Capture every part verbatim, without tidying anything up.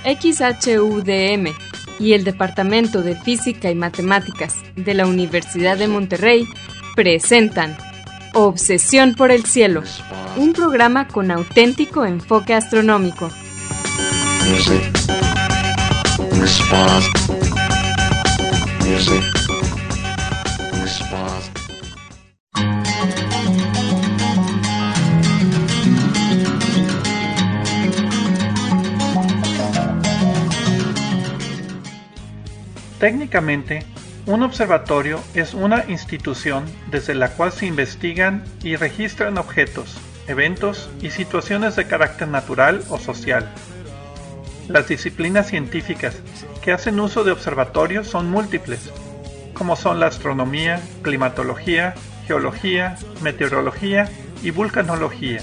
X H U D M y el Departamento de Física y Matemáticas de la Universidad de Monterrey presentan Obsesión por el Cielo, un programa con auténtico enfoque astronómico. Music. Response. Music. Response. Técnicamente, un observatorio es una institución desde la cual se investigan y registran objetos, eventos y situaciones de carácter natural o social. Las disciplinas científicas que hacen uso de observatorios son múltiples, como son la astronomía, climatología, geología, meteorología y vulcanología.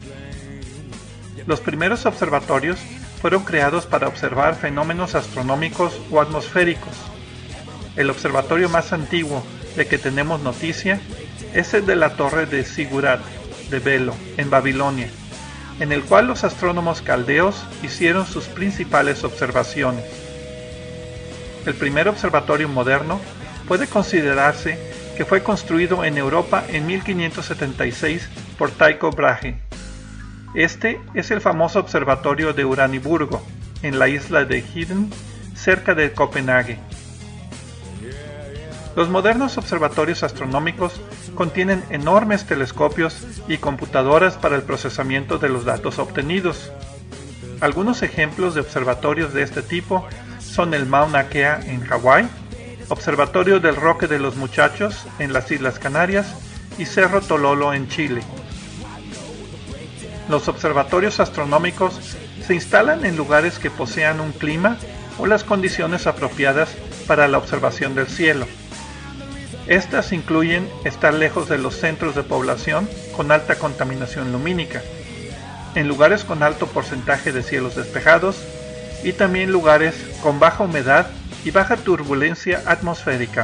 Los primeros observatorios fueron creados para observar fenómenos astronómicos o atmosféricos. El observatorio más antiguo de que tenemos noticia es el de la torre de Zigurat, de Velo, en Babilonia, en el cual los astrónomos caldeos hicieron sus principales observaciones. El primer observatorio moderno puede considerarse que fue construido en Europa en mil quinientos setenta y seis por Tycho Brahe. Este es el famoso observatorio de Uraniburgo, en la isla de Hiden, cerca de Copenhague. Los modernos observatorios astronómicos contienen enormes telescopios y computadoras para el procesamiento de los datos obtenidos. Algunos ejemplos de observatorios de este tipo son el Mauna Kea en Hawái, Observatorio del Roque de los Muchachos en las Islas Canarias y Cerro Tololo en Chile. Los observatorios astronómicos se instalan en lugares que posean un clima o las condiciones apropiadas para la observación del cielo. Estas incluyen estar lejos de los centros de población con alta contaminación lumínica, en lugares con alto porcentaje de cielos despejados y también lugares con baja humedad y baja turbulencia atmosférica.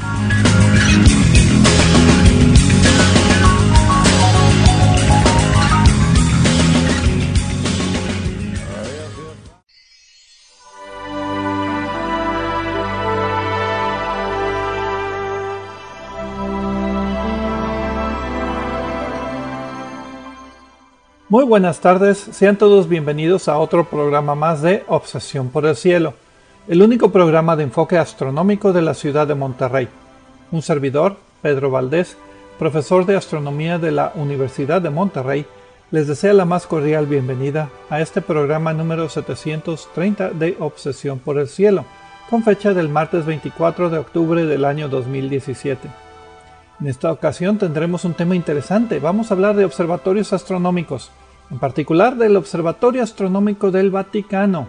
Muy buenas tardes, sean todos bienvenidos a otro programa más de Obsesión por el Cielo, el único programa de enfoque astronómico de la ciudad de Monterrey. Un servidor, Pedro Valdés, profesor de astronomía de la Universidad de Monterrey, les desea la más cordial bienvenida a este programa número setecientos treinta de Obsesión por el Cielo, con fecha del martes veinticuatro de octubre del año dos mil diecisiete. En esta ocasión tendremos un tema interesante, vamos a hablar de observatorios astronómicos, en particular del Observatorio Astronómico del Vaticano.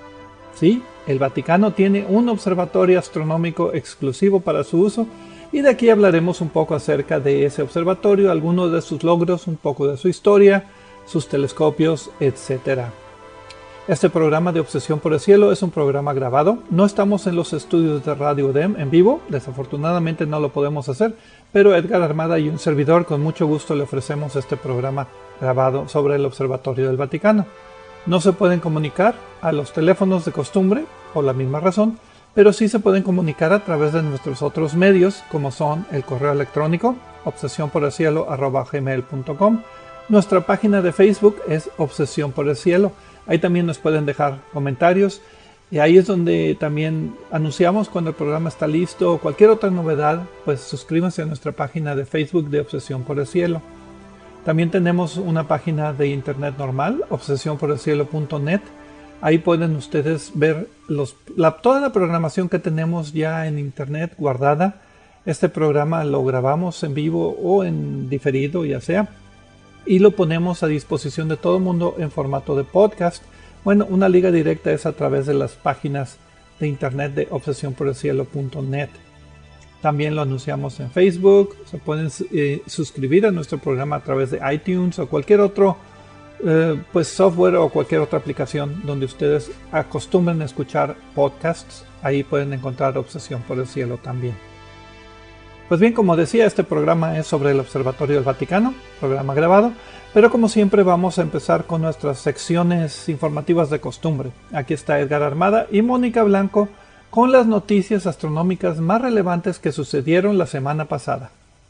Sí, el Vaticano tiene un observatorio astronómico exclusivo para su uso y de aquí hablaremos un poco acerca de ese observatorio, algunos de sus logros, un poco de su historia, sus telescopios, etcétera. Este programa de Obsesión por el Cielo es un programa grabado, no estamos en los estudios de Radio U D E M en vivo, desafortunadamente no lo podemos hacer, pero Edgar Armada y un servidor con mucho gusto le ofrecemos este programa grabado sobre el Observatorio del Vaticano. No se pueden comunicar a los teléfonos de costumbre, por la misma razón, pero sí se pueden comunicar a través de nuestros otros medios, como son el correo electrónico, obsesión por el cielo arroba gmail punto com, nuestra página de Facebook es Obsesión por el Cielo, ahí también nos pueden dejar comentarios, y ahí es donde también anunciamos cuando el programa está listo o cualquier otra novedad, pues suscríbanse a nuestra página de Facebook de Obsesión por el Cielo. También tenemos una página de internet normal, obsesión por el cielo punto net. Ahí pueden ustedes ver los, la, toda la programación que tenemos ya en internet guardada. Este programa lo grabamos en vivo o en diferido, ya sea, y lo ponemos a disposición de todo el mundo en formato de podcast. Bueno, una liga directa es a través de las páginas de internet de obsesión por el cielo punto net. También lo anunciamos en Facebook, se pueden eh, suscribir a nuestro programa a través de iTunes o cualquier otro eh, pues software o cualquier otra aplicación donde ustedes acostumbren a escuchar podcasts. Ahí pueden encontrar Obsesión por el Cielo también. Pues bien, como decía, este programa es sobre el Observatorio del Vaticano, programa grabado, Pero como siempre vamos a empezar con nuestras secciones informativas de costumbre. Aquí está Edgar Armada y Mónica Blanco con las noticias astronómicas más relevantes que sucedieron la semana pasada.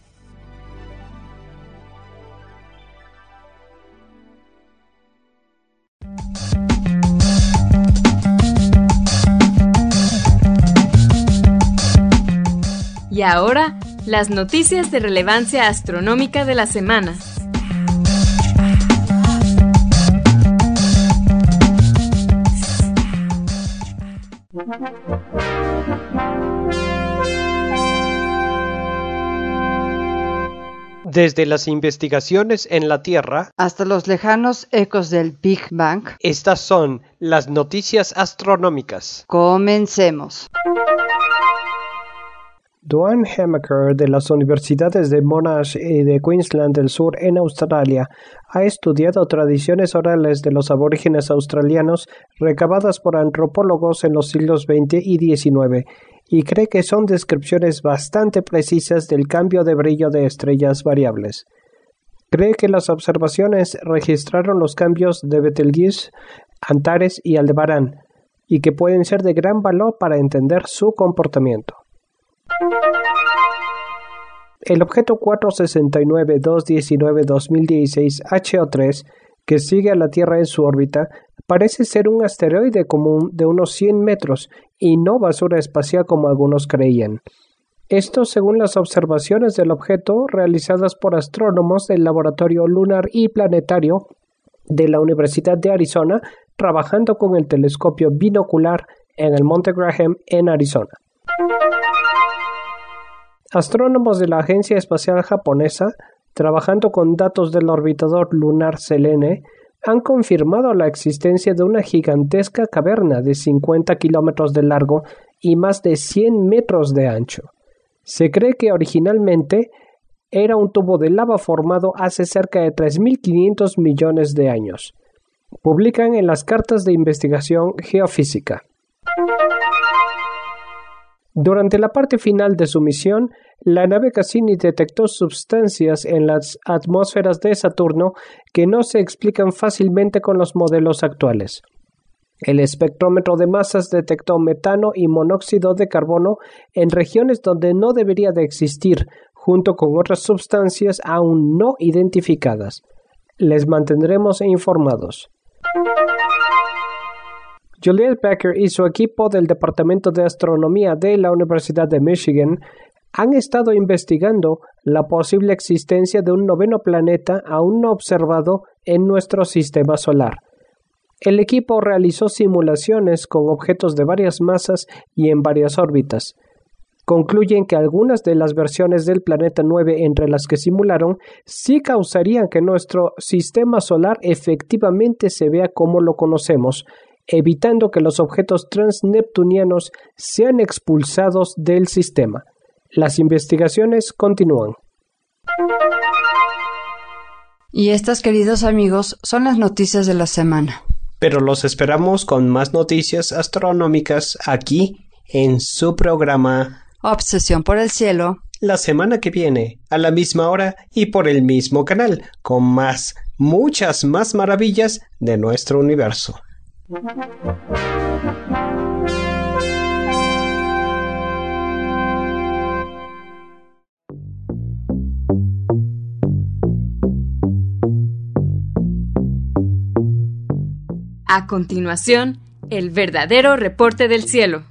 Y ahora, las noticias de relevancia astronómica de la semana. Desde las investigaciones en la Tierra hasta los lejanos ecos del Big Bang, estas son las noticias astronómicas. Comencemos. Duane Hamaker de las universidades de Monash y de Queensland del Sur en Australia ha estudiado tradiciones orales de los aborígenes australianos recabadas por antropólogos en los siglos veinte y diecinueve y cree que son descripciones bastante precisas del cambio de brillo de estrellas variables. Cree que las observaciones registraron los cambios de Betelgeuse, Antares y Aldebarán y que pueden ser de gran valor para entender su comportamiento. El objeto cuatro sesenta y nueve dos diecinueve dos mil dieciséis H O tres, que sigue a la Tierra en su órbita, parece ser un asteroide común de unos cien metros y no basura espacial como algunos creían. Esto según las observaciones del objeto realizadas por astrónomos del Laboratorio Lunar y Planetario de la Universidad de Arizona, trabajando con el telescopio binocular en el Monte Graham en Arizona. Astrónomos de la Agencia Espacial Japonesa, trabajando con datos del orbitador lunar Selene, han confirmado la existencia de una gigantesca caverna de cincuenta kilómetros de largo y más de cien metros de ancho. Se cree que originalmente era un tubo de lava formado hace cerca de tres mil quinientos millones de años. Publican en las cartas de investigación geofísica. Durante la parte final de su misión, la nave Cassini detectó sustancias en las atmósferas de Saturno que no se explican fácilmente con los modelos actuales. El espectrómetro de masas detectó metano y monóxido de carbono en regiones donde no debería de existir, junto con otras sustancias aún no identificadas. Les mantendremos informados. Juliet Becker y su equipo del Departamento de Astronomía de la Universidad de Michigan han estado investigando la posible existencia de un noveno planeta aún no observado en nuestro sistema solar. El equipo realizó simulaciones con objetos de varias masas y en varias órbitas. Concluyen que algunas de las versiones del planeta nueve entre las que simularon sí causarían que nuestro sistema solar efectivamente se vea como lo conocemos, evitando que los objetos transneptunianos sean expulsados del sistema. Las investigaciones continúan. Y estas, queridos amigos, son las noticias de la semana. Pero los esperamos con más noticias astronómicas aquí en su programa Obsesión por el Cielo, la semana que viene, a la misma hora y por el mismo canal, con más, muchas más maravillas de nuestro universo. A continuación, el verdadero reporte del cielo.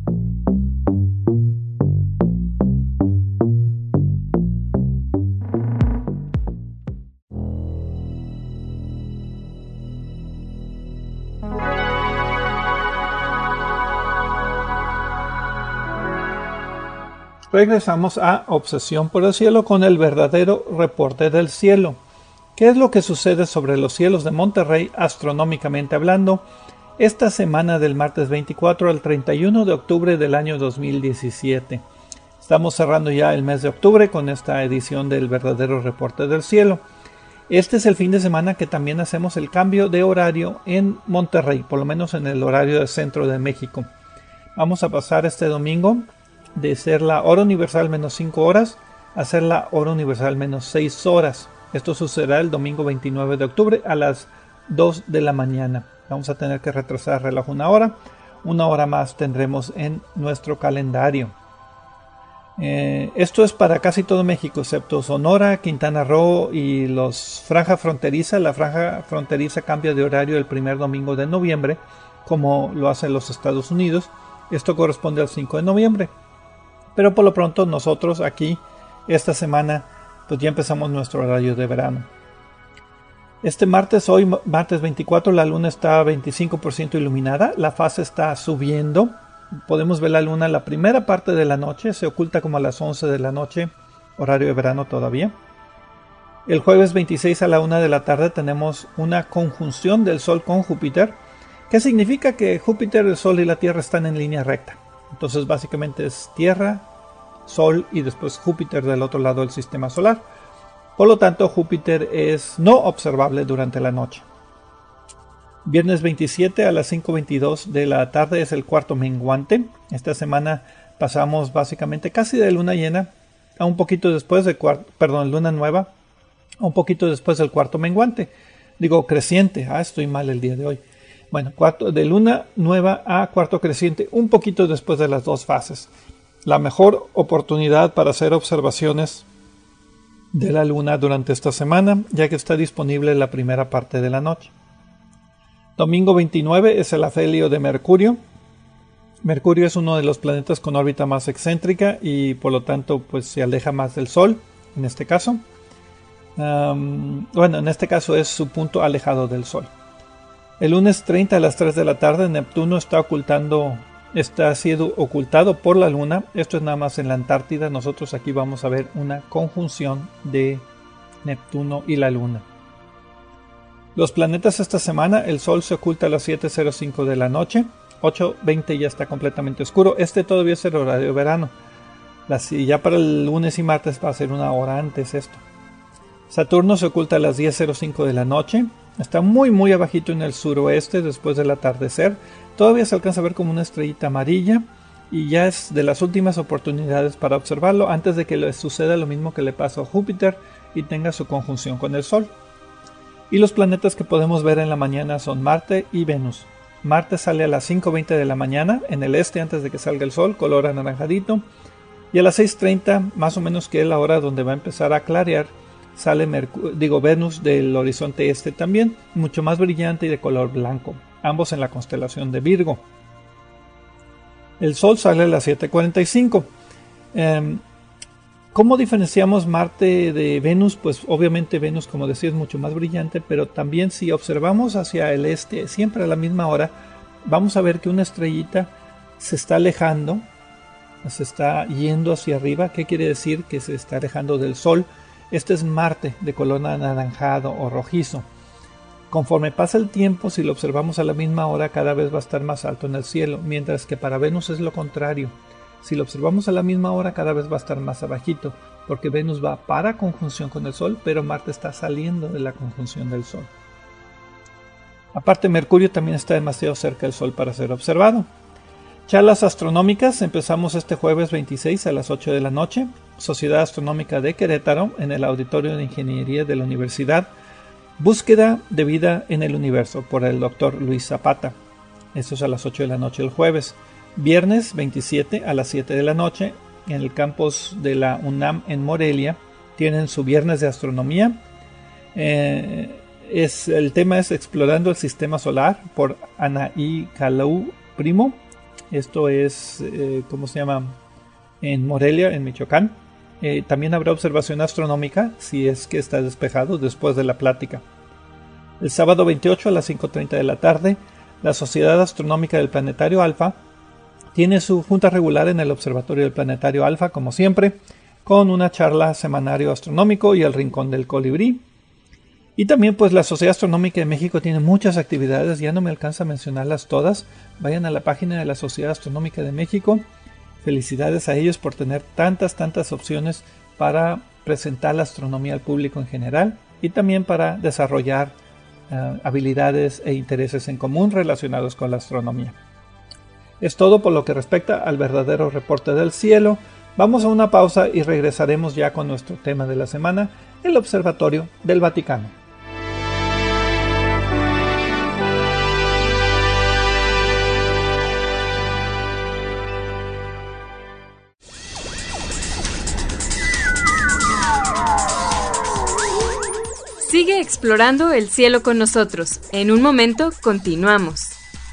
Regresamos a Obsesión por el Cielo con el verdadero reporte del cielo. ¿Qué es lo que sucede sobre los cielos de Monterrey astronómicamente hablando esta semana del martes veinticuatro al treinta y uno de octubre del año dos mil diecisiete? Estamos cerrando ya el mes de octubre con esta edición del verdadero reporte del cielo. Este es el fin de semana que también hacemos el cambio de horario en Monterrey, por lo menos en el horario del centro de México. Vamos a pasar este domingo de ser la hora universal menos cinco horas a ser la hora universal menos seis horas. Esto sucederá el domingo veintinueve de octubre a las dos de la mañana. Vamos a tener que retrasar el reloj una hora. Una hora más tendremos en nuestro calendario. Eh, esto es para casi todo México, excepto Sonora, Quintana Roo y los franja fronteriza. La franja fronteriza cambia de horario el primer domingo de noviembre, como lo hacen los Estados Unidos. Esto corresponde al cinco de noviembre. Pero por lo pronto nosotros aquí, esta semana, pues ya empezamos nuestro horario de verano. Este martes, hoy martes veinticuatro, la luna está a veinticinco por ciento iluminada. La fase está subiendo. Podemos ver la luna la primera parte de la noche. Se oculta como a las once de la noche, horario de verano todavía. El jueves veintiséis a la una de la tarde tenemos una conjunción del Sol con Júpiter, que significa que Júpiter, el Sol y la Tierra están en línea recta. Entonces básicamente es Tierra, Sol y después Júpiter del otro lado del sistema solar. Por lo tanto, Júpiter es no observable durante la noche. Viernes veintisiete a las cinco veintidós de la tarde es el cuarto menguante. Esta semana pasamos básicamente casi de luna llena a un poquito después de cuarto, perdón, luna nueva, a un poquito después del cuarto menguante. Digo creciente, ah, estoy mal el día de hoy. Bueno, cuarto, de luna nueva a cuarto creciente, un poquito después de las dos fases. La mejor oportunidad para hacer observaciones de la luna durante esta semana, ya que está disponible la primera parte de la noche. Domingo veintinueve es el afelio de Mercurio. Mercurio es uno de los planetas con órbita más excéntrica y por lo tanto pues se aleja más del Sol en este caso. Um, bueno, en este caso es su punto alejado del Sol. El lunes treinta a las tres de la tarde Neptuno está ocultando está siendo ocultado por la luna. Esto es nada más en la Antártida. Nosotros aquí vamos a ver una conjunción de Neptuno y la luna. Los planetas esta semana, el Sol se oculta a las siete cero cinco de la noche, ocho veinte ya está completamente oscuro. Este todavía es el horario de verano. Ya para el lunes y martes va a ser una hora antes esto. Saturno se oculta a las diez cero cinco de la noche. Está muy muy abajito en el suroeste después del atardecer. Todavía se alcanza a ver como una estrellita amarilla y ya es de las últimas oportunidades para observarlo antes de que le suceda lo mismo que le pasó a Júpiter y tenga su conjunción con el Sol. Y los planetas que podemos ver en la mañana son Marte y Venus. Marte sale a las cinco veinte de la mañana en el este antes de que salga el Sol, color anaranjadito. Y a las seis treinta, más o menos que es la hora donde va a empezar a clarear, sale Mercu- digo, Venus del horizonte este también, mucho más brillante y de color blanco, ambos en la constelación de Virgo. El Sol sale a las siete cuarenta y cinco. Eh, ¿Cómo diferenciamos Marte de Venus? Pues obviamente Venus, como decía, es mucho más brillante, pero también si observamos hacia el este, siempre a la misma hora, vamos a ver que una estrellita se está alejando, se está yendo hacia arriba. ¿Qué quiere decir? Que se está alejando del Sol. Este es Marte, de color anaranjado o rojizo. Conforme pasa el tiempo, si lo observamos a la misma hora, cada vez va a estar más alto en el cielo, mientras que para Venus es lo contrario. Si lo observamos a la misma hora, cada vez va a estar más abajito, porque Venus va para conjunción con el Sol, pero Marte está saliendo de la conjunción del Sol. Aparte, Mercurio también está demasiado cerca del Sol para ser observado. Charlas astronómicas, empezamos este jueves veintiséis a las ocho de la noche. Sociedad Astronómica de Querétaro, en el Auditorio de Ingeniería de la Universidad. Búsqueda de vida en el universo, por el doctor Luis Zapata. Eso es a las ocho de la noche el jueves. Viernes veintisiete a las siete de la noche, en el campus de la UNAM en Morelia, tienen su viernes de astronomía. Eh, es, el tema es Explorando el Sistema Solar, por Anaí Calou Primo. Esto es, eh, ¿cómo se llama? En Morelia, en Michoacán. Eh, también habrá observación astronómica, si es que está despejado, después de la plática. El sábado veintiocho a las cinco treinta de la tarde, la Sociedad Astronómica del Planetario Alfa tiene su junta regular en el Observatorio del Planetario Alfa, como siempre, con una charla semanario astronómico y el Rincón del Colibrí. Y también pues la Sociedad Astronómica de México tiene muchas actividades, ya no me alcanza a mencionarlas todas. Vayan a la página de la Sociedad Astronómica de México. Felicidades a ellos por tener tantas, tantas opciones para presentar la astronomía al público en general y también para desarrollar uh, habilidades e intereses en común relacionados con la astronomía. Es todo por lo que respecta al verdadero reporte del cielo. Vamos a una pausa y regresaremos ya con nuestro tema de la semana, el Observatorio del Vaticano. Sigue explorando el cielo con nosotros. En un momento continuamos.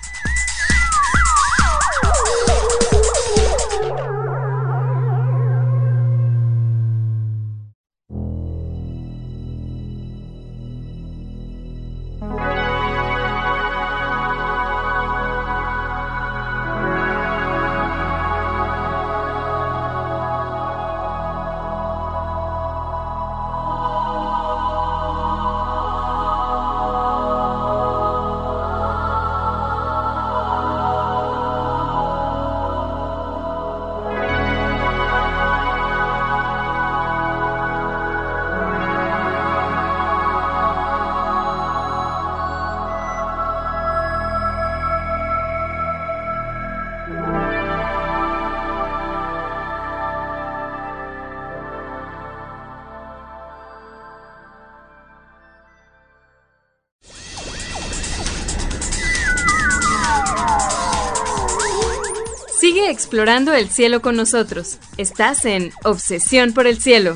Sigue explorando el cielo con nosotros. Estás en Obsesión por el Cielo.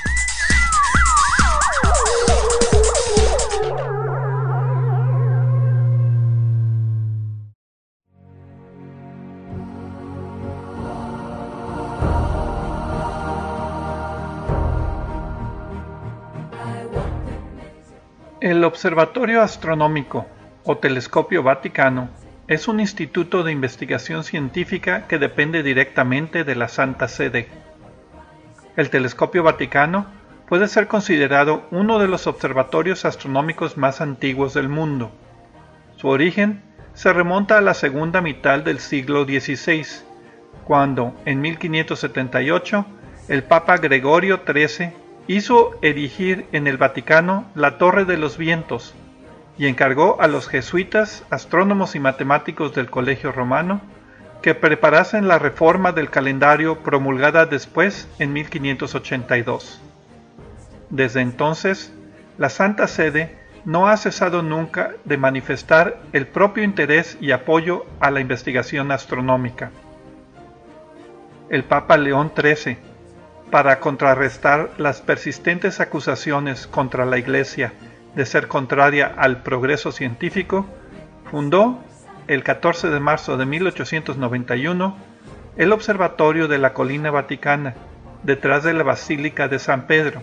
El Observatorio Astronómico o Telescopio Vaticano es un instituto de investigación científica que depende directamente de la Santa Sede. El Telescopio Vaticano puede ser considerado uno de los observatorios astronómicos más antiguos del mundo. Su origen se remonta a la segunda mitad del siglo dieciséis, cuando, en mil quinientos setenta y ocho, el Papa Gregorio trece hizo erigir en el Vaticano la Torre de los Vientos, y encargó a los jesuitas, astrónomos y matemáticos del Colegio Romano que preparasen la reforma del calendario promulgada después en mil quinientos ochenta y dos. Desde entonces, la Santa Sede no ha cesado nunca de manifestar el propio interés y apoyo a la investigación astronómica. El Papa León trece, para contrarrestar las persistentes acusaciones contra la Iglesia de ser contraria al progreso científico, fundó, el catorce de marzo de mil ochocientos noventa y uno, el Observatorio de la Colina Vaticana, detrás de la Basílica de San Pedro.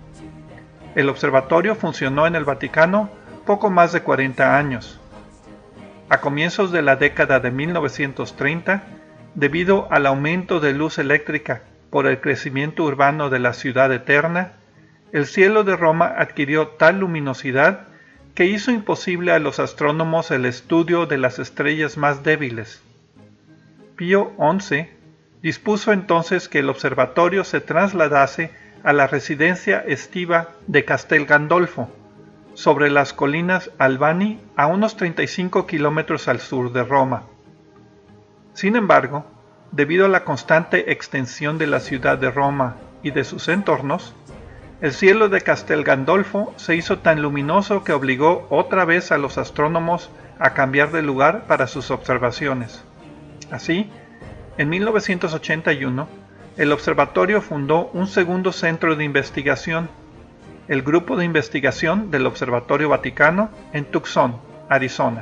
El observatorio funcionó en el Vaticano poco más de cuarenta años. A comienzos de la década de mil novecientos treinta, debido al aumento de luz eléctrica por el crecimiento urbano de la Ciudad Eterna, el cielo de Roma adquirió tal luminosidad que hizo imposible a los astrónomos el estudio de las estrellas más débiles. Pío once dispuso entonces que el observatorio se trasladase a la residencia estiva de Castel Gandolfo, sobre las colinas Albani, a unos treinta y cinco kilómetros al sur de Roma. Sin embargo, debido a la constante extensión de la ciudad de Roma y de sus entornos, el cielo de Castel Gandolfo se hizo tan luminoso que obligó otra vez a los astrónomos a cambiar de lugar para sus observaciones. Así, en mil novecientos ochenta y uno, el observatorio fundó un segundo centro de investigación, el Grupo de Investigación del Observatorio Vaticano, en Tucson, Arizona.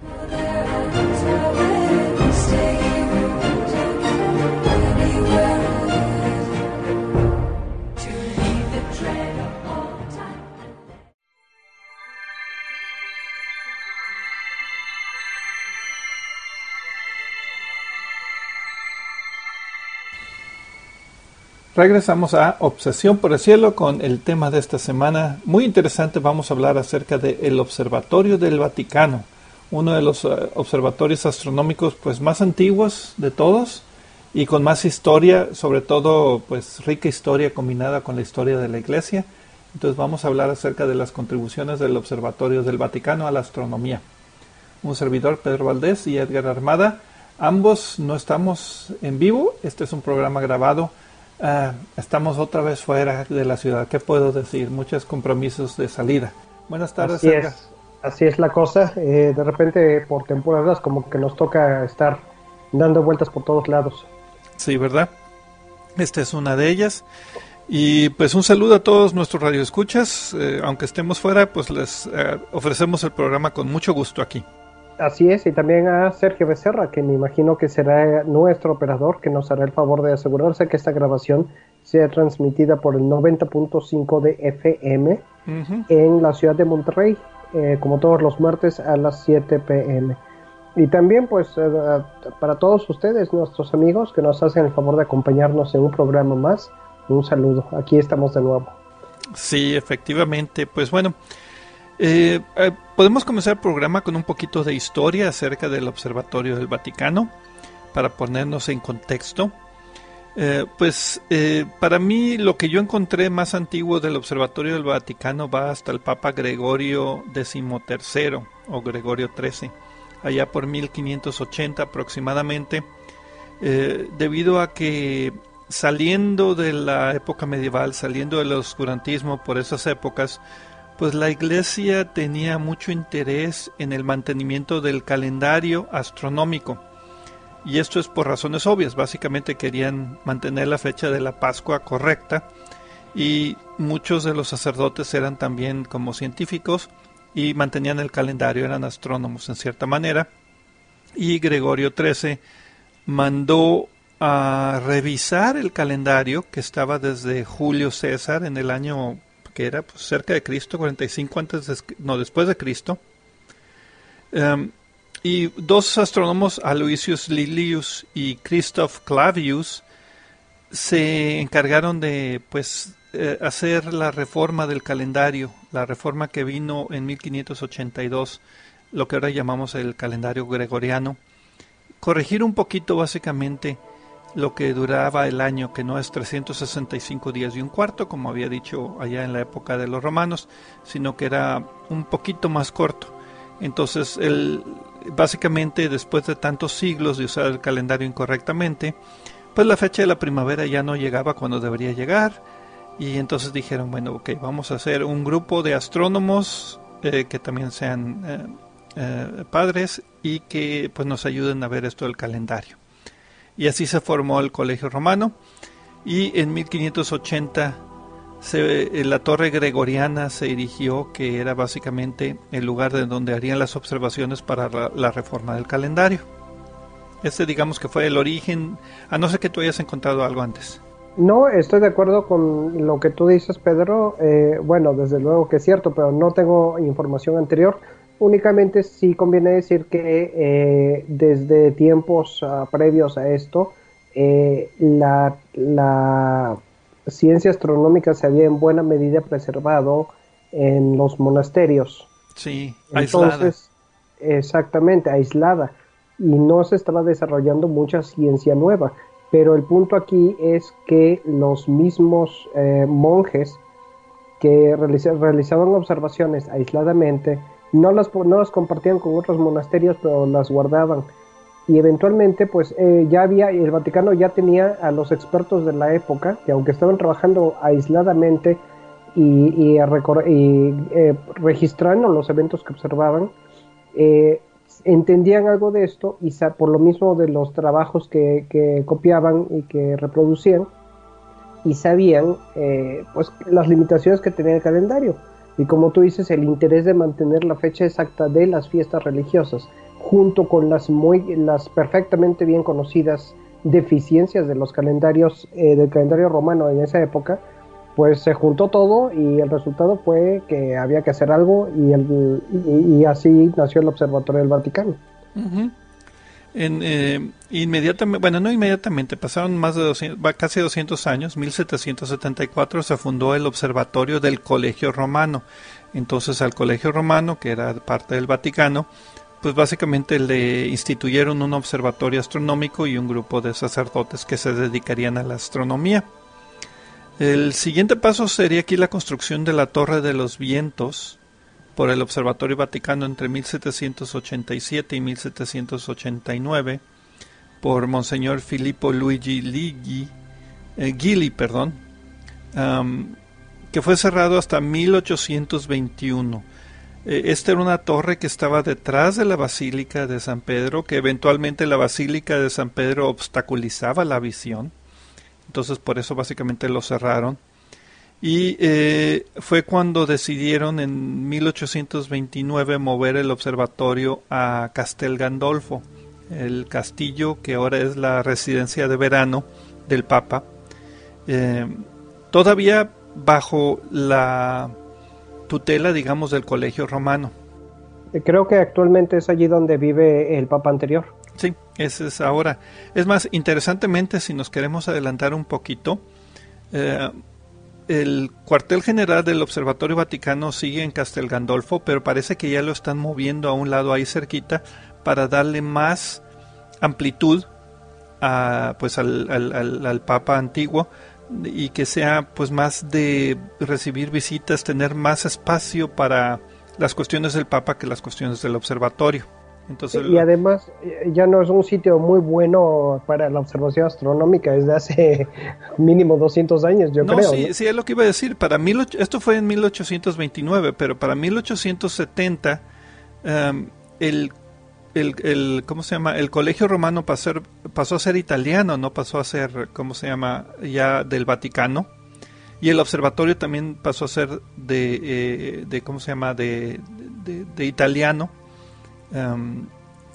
Regresamos a Obsesión por el Cielo con el tema de esta semana. Muy interesante, vamos a hablar acerca del Observatorio del Vaticano, uno de los uh, observatorios astronómicos pues más antiguos de todos y con más historia, sobre todo pues rica historia combinada con la historia de la Iglesia. Entonces vamos a hablar acerca de las contribuciones del Observatorio del Vaticano a la astronomía. Un servidor, Pedro Valdés, y Edgar Armada. Ambos no estamos en vivo, este es un programa grabado Uh, estamos otra vez fuera de la ciudad. ¿Ququé puedo decir? Muchos compromisos de salida. Buenas tardes, así Edgar. Es, así es la cosa. Eh, de repente, por temporadas, como que nos toca estar dando vueltas por todos lados. Sí, ¿verdad? Esta es una de ellas. Y pues un saludo a todos nuestros radioescuchas. Eh, aunque estemos fuera, pues les eh, ofrecemos el programa con mucho gusto aquí. Así es, y también a Sergio Becerra, que me imagino que será nuestro operador, que nos hará el favor de asegurarse que esta grabación sea transmitida por el noventa punto cinco de F M uh-huh. en la ciudad de Monterrey, eh, como todos los martes a las siete pm. Y también pues eh, para todos ustedes, nuestros amigos, que nos hacen el favor de acompañarnos en un programa más, un saludo, aquí estamos de nuevo. Sí, efectivamente, pues bueno, Eh, eh, podemos comenzar el programa con un poquito de historia acerca del Observatorio del Vaticano para ponernos en contexto. Eh, pues eh, para mí lo que yo encontré más antiguo del Observatorio del Vaticano va hasta el Papa Gregorio decimotercero o Gregorio trece, allá por mil quinientos ochenta aproximadamente, eh, debido a que saliendo de la época medieval, saliendo del oscurantismo por esas épocas, pues la Iglesia tenía mucho interés en el mantenimiento del calendario astronómico. Y esto es por razones obvias. Básicamente querían mantener la fecha de la Pascua correcta. Y muchos de los sacerdotes eran también como científicos y mantenían el calendario, eran astrónomos en cierta manera. Y Gregorio trece mandó a revisar el calendario que estaba desde Julio César en el año que era pues, cerca de Cristo, cuarenta y cinco antes de, no, después de Cristo. Um, y dos astrónomos, Aloysius Lilius y Christoph Clavius, se encargaron de pues eh, hacer la reforma del calendario, la reforma que vino en mil quinientos ochenta y dos, lo que ahora llamamos el calendario gregoriano, corregir un poquito básicamente lo que duraba el año, que no es trescientos sesenta y cinco días y un cuarto, como había dicho allá en la época de los romanos, sino que era un poquito más corto. Entonces, el, básicamente, después de tantos siglos de usar el calendario incorrectamente, pues la fecha de la primavera ya no llegaba cuando debería llegar, y entonces dijeron, bueno, ok, vamos a hacer un grupo de astrónomos eh, que también sean eh, eh, padres y que pues nos ayuden a ver esto del calendario. Y así se formó el Colegio Romano, y en mil quinientos ochenta se, la Torre Gregoriana se erigió, que era básicamente el lugar de donde harían las observaciones para la, la reforma del calendario. Este digamos que fue el origen, a no ser que tú hayas encontrado algo antes. No, estoy de acuerdo con lo que tú dices, Pedro. Eh, bueno, desde luego que es cierto, pero no tengo información anterior. Únicamente sí conviene decir que eh, desde tiempos uh, previos a esto, eh, la, la ciencia astronómica se había en buena medida preservado en los monasterios. Sí, aislada. Entonces, exactamente, aislada. Y no se estaba desarrollando mucha ciencia nueva. Pero el punto aquí es que los mismos eh, monjes que realiza, realizaban observaciones aisladamente, no las, no las compartían con otros monasterios, pero las guardaban. Y eventualmente, pues eh, ya había, el Vaticano ya tenía a los expertos de la época, que aunque estaban trabajando aisladamente y, y, y eh, registrando los eventos que observaban, eh, entendían algo de esto, y por lo mismo de los trabajos que, que copiaban y que reproducían, y sabían eh, pues las limitaciones que tenía el calendario. Y como tú dices, el interés de mantener la fecha exacta de las fiestas religiosas, junto con las, muy, las perfectamente bien conocidas deficiencias de los calendarios, eh, del calendario romano en esa época, pues se juntó todo, y el resultado fue que había que hacer algo, y, el, y, y así nació el Observatorio del Vaticano. Uh-huh. En, eh, inmediatamente, bueno, no inmediatamente, pasaron más de doscientos, casi doscientos años, mil setecientos setenta y cuatro se fundó el Observatorio del Colegio Romano. Entonces al Colegio Romano, que era parte del Vaticano, pues básicamente le instituyeron un observatorio astronómico y un grupo de sacerdotes que se dedicarían a la astronomía. El siguiente paso sería aquí la construcción de la Torre de los Vientos por el Observatorio Vaticano entre mil setecientos ochenta y siete y mil setecientos ochenta y nueve por Monseñor Filippo Luigi Ligi, eh, Gili, perdón, um, que fue cerrado hasta mil ochocientos veintiuno. Eh, esta era una torre que estaba detrás de la Basílica de San Pedro, que eventualmente la Basílica de San Pedro obstaculizaba la visión, entonces por eso básicamente lo cerraron. Y eh, fue cuando decidieron en mil ochocientos veintinueve mover el observatorio a Castel Gandolfo, el castillo que ahora es la residencia de verano del Papa, eh, todavía bajo la tutela, digamos, del Colegio Romano. Creo que actualmente es allí donde vive el Papa anterior. Sí, ese es ahora. Es más, interesantemente, si nos queremos adelantar un poquito, eh, el cuartel general del Observatorio Vaticano sigue en Castel Gandolfo, pero parece que ya lo están moviendo a un lado ahí cerquita para darle más amplitud a, pues al, al, al, al Papa antiguo, y que sea pues más de recibir visitas, tener más espacio para las cuestiones del Papa que las cuestiones del observatorio. Entonces, y además ya no es un sitio muy bueno para la observación astronómica desde hace mínimo doscientos años, yo no, creo. Sí, ¿no? sí, es lo que iba a decir. Para mil, esto fue en mil ochocientos veintinueve, pero para mil ochocientos setenta um, el, el, el, ¿cómo se llama? El Colegio Romano pasó, pasó a ser italiano, no pasó a ser, ¿cómo se llama? Ya del Vaticano. Y el observatorio también pasó a ser de, eh, de ¿cómo se llama? De, de, de italiano. Um,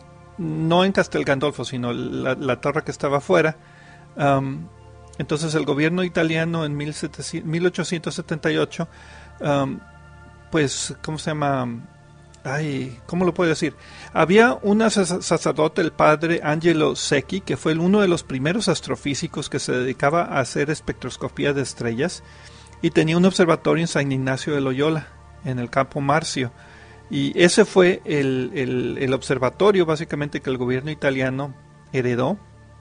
no en Castel Gandolfo, sino la, la torre que estaba afuera. Um, entonces el gobierno italiano en mil ochocientos setenta y ocho, um, pues, ¿cómo se llama? Ay, ¿cómo lo puedo decir? Había un sacerdote, el padre Angelo Secchi, que fue uno de los primeros astrofísicos que se dedicaba a hacer espectroscopía de estrellas, y tenía un observatorio en San Ignacio de Loyola, en el Campo Marcio. Y ese fue el, el, el observatorio básicamente que el gobierno italiano heredó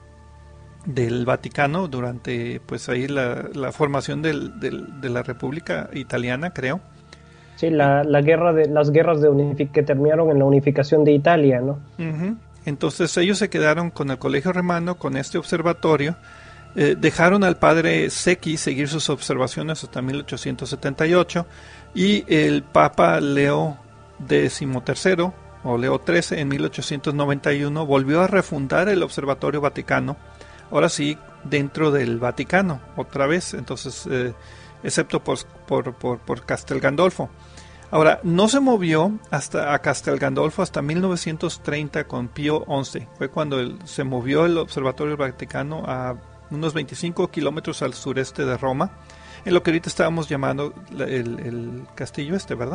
del Vaticano durante pues ahí la, la formación del, del, de la República Italiana, creo. Sí, la, la guerra de, las guerras de unific- que terminaron en la unificación de Italia, ¿no? Uh-huh. Entonces ellos se quedaron con el Colegio Romano, con este observatorio. Eh, dejaron al padre Secchi seguir sus observaciones hasta mil ochocientos setenta y ocho, y el Papa Leo decimotercero o Leo trece en mil ochocientos noventa y uno volvió a refundar el Observatorio Vaticano, ahora sí dentro del Vaticano otra vez, entonces eh, excepto por, por, por, por Castel Gandolfo. Ahora, no se movió hasta a Castel Gandolfo hasta mil novecientos treinta con Pío once, fue cuando el, se movió el Observatorio Vaticano a unos veinticinco kilómetros al sureste de Roma, en lo que ahorita estábamos llamando el, el castillo este, ¿verdad?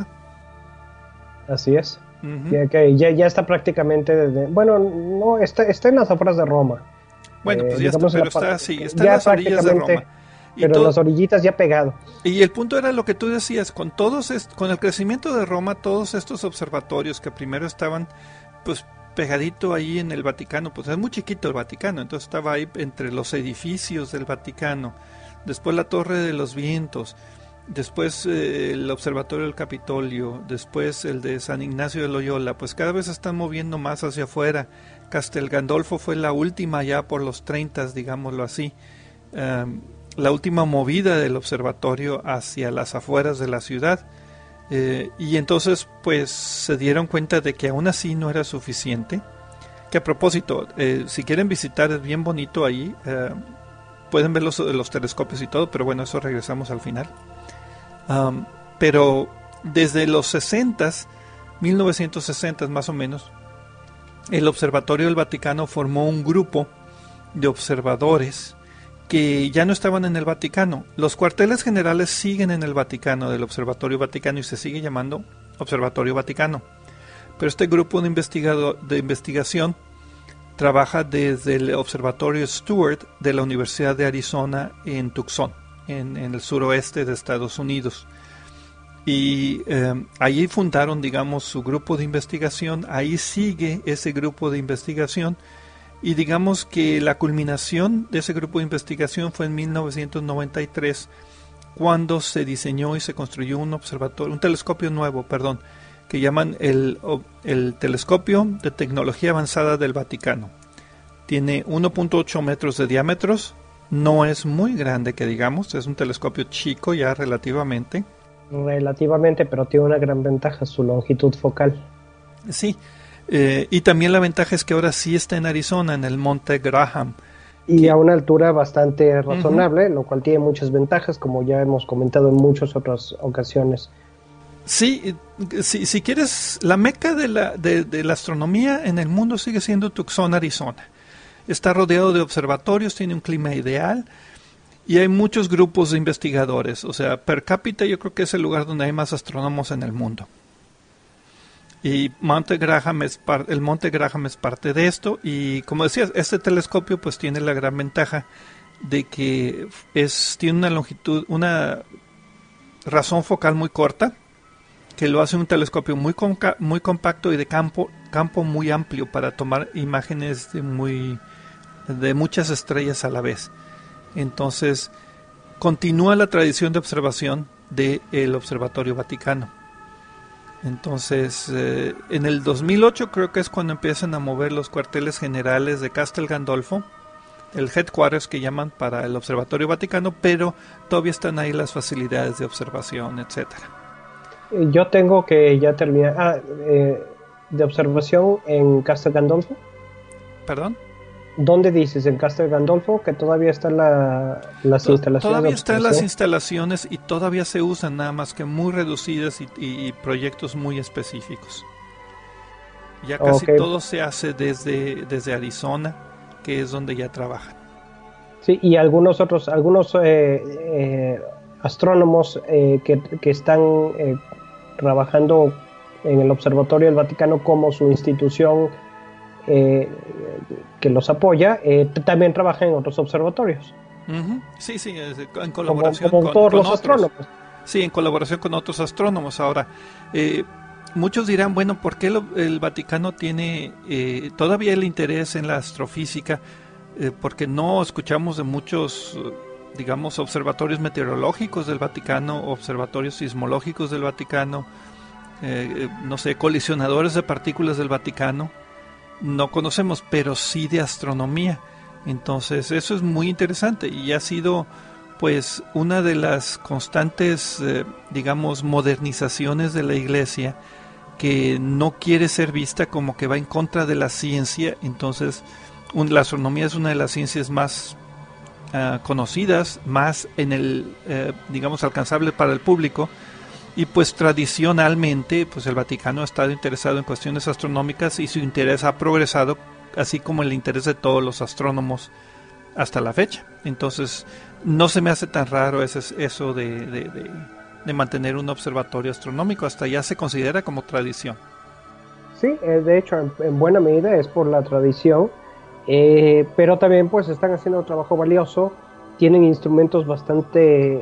Así es. Uh-huh. Ya, que ya, ya está prácticamente desde, bueno, no está, está en las afueras de Roma. Bueno, pues eh, ya está, pero está así, está en las orillas de Roma. Y pero todo, las orillitas ya pegado. Y el punto era lo que tú decías, con todos est- con el crecimiento de Roma, todos estos observatorios que primero estaban pues pegadito ahí en el Vaticano, pues es muy chiquito el Vaticano, entonces estaba ahí entre los edificios del Vaticano, después la Torre de los Vientos, después eh, el Observatorio del Capitolio, después el de San Ignacio de Loyola, pues cada vez se están moviendo más hacia afuera. Castel Gandolfo fue la última ya por los treinta, digámoslo así, um, la última movida del observatorio hacia las afueras de la ciudad, eh, y entonces pues se dieron cuenta de que aún así no era suficiente, que a propósito, eh, si quieren visitar es bien bonito ahí, eh, pueden ver los, los telescopios y todo, pero bueno, eso regresamos al final. Um, pero desde los sesentas, mil novecientos sesenta más o menos, el Observatorio del Vaticano formó un grupo de observadores que ya no estaban en el Vaticano. Los cuarteles generales siguen en el Vaticano, del Observatorio Vaticano, y se sigue llamando Observatorio Vaticano. Pero este grupo de, investigado, de investigación trabaja desde el Observatorio Stewart de la Universidad de Arizona en Tucson, en, en el suroeste de Estados Unidos. Y eh, allí fundaron, digamos, su grupo de investigación. Ahí sigue ese grupo de investigación. Y digamos que la culminación de ese grupo de investigación fue en mil novecientos noventa y tres, cuando se diseñó y se construyó un observatorio, un telescopio nuevo, perdón, que llaman el, el Telescopio de Tecnología Avanzada del Vaticano. Tiene uno punto ocho metros de diámetros, No es muy grande, que digamos, es un telescopio chico ya relativamente. Relativamente, pero tiene una gran ventaja, su longitud focal. Sí, eh, y también la ventaja es que ahora sí está en Arizona, en el Monte Graham. Y que... a una altura bastante razonable, uh-huh. Lo cual tiene muchas ventajas, como ya hemos comentado en muchas otras ocasiones. Sí, si, si quieres, la meca de la, de, de la astronomía en el mundo sigue siendo Tucson, Arizona. Está rodeado de observatorios, tiene un clima ideal y hay muchos grupos de investigadores. O sea, per cápita yo creo que es el lugar donde hay más astrónomos en el mundo. Y Monte Graham es par, el Monte Graham es parte de esto. Y como decías, este telescopio pues tiene la gran ventaja de que es, tiene una longitud, una razón focal muy corta, que lo hace un telescopio muy, conca, muy compacto y de campo, campo muy amplio para tomar imágenes de muy... de muchas estrellas a la vez. Entonces continúa la tradición de observación del Observatorio Vaticano. Entonces eh, en el dos mil ocho creo que es cuando empiezan a mover los cuarteles generales de Castel Gandolfo, el headquarters que llaman para el Observatorio Vaticano, pero todavía están ahí las facilidades de observación, etcétera. Yo tengo que ya terminar ah, eh, de observación en Castel Gandolfo. ¿Perdón? ¿Dónde dices? ¿En Castel Gandolfo? Que todavía están la, las to- instalaciones. Todavía están las instalaciones y todavía se usan, nada más que muy reducidas y, y, y proyectos muy específicos. Ya casi okay. Todo se hace desde, desde Arizona, que es donde ya trabajan. Sí, y algunos otros, algunos eh, eh, astrónomos eh, que, que están eh, trabajando en el Observatorio del Vaticano como su institución Eh, que los apoya, eh, también trabaja en otros observatorios. Uh-huh. Sí, sí, en colaboración como, como con, todos con los otros. astrónomos. Sí, en colaboración con otros astrónomos. Ahora, eh, muchos dirán, bueno, ¿por qué lo, el Vaticano tiene eh, todavía el interés en la astrofísica? Eh, porque no escuchamos de muchos, digamos, observatorios meteorológicos del Vaticano, observatorios sismológicos del Vaticano, eh, no sé, colisionadores de partículas del Vaticano. No conocemos, pero sí de astronomía. Entonces eso es muy interesante y ha sido pues una de las constantes eh, digamos modernizaciones de la Iglesia, que no quiere ser vista como que va en contra de la ciencia. Entonces un, la astronomía es una de las ciencias más uh, conocidas, más en el eh, digamos alcanzable para el público. Y pues tradicionalmente pues el Vaticano ha estado interesado en cuestiones astronómicas y su interés ha progresado, así como el interés de todos los astrónomos hasta la fecha. Entonces no se me hace tan raro ese, eso de, de, de, de mantener un observatorio astronómico, hasta ya se considera como tradición. Sí, eh, de hecho en, en buena medida es por la tradición, eh, pero también pues están haciendo un trabajo valioso, tienen instrumentos bastante